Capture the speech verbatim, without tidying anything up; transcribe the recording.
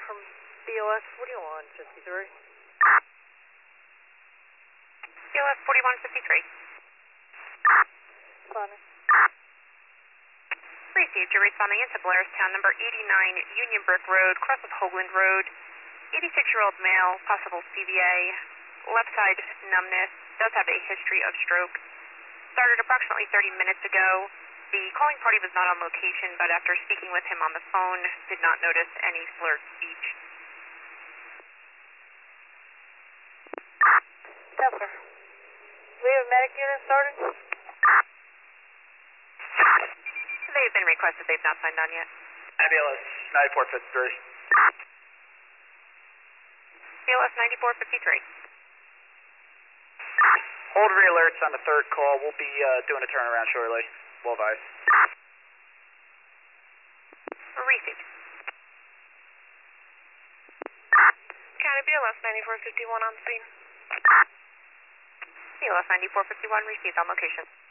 from B O S forty-one fifty-three. B O S forty-one fifty-three. Responding. Received. You're responding into Blairstown, number eighty-nine Union Brick Road, cross of Hoagland Road. eighty-six-year-old male, possible C V A, left side numbness, does have a history of stroke. Started approximately thirty minutes ago. The calling party was not on location, but after speaking with him on the phone, did not notice any slurred speech. Yes, sir. Do we have a medic unit started? They've been requested. They've not signed on yet. Ambulance ninety-four fifty-three. B L S ninety-four fifty-three. Hold re-alerts on the third call. We'll be uh, doing a turnaround shortly. Well advised. Received. County B L S ninety-four fifty-one on scene. B L S ninety-four fifty-one received on location.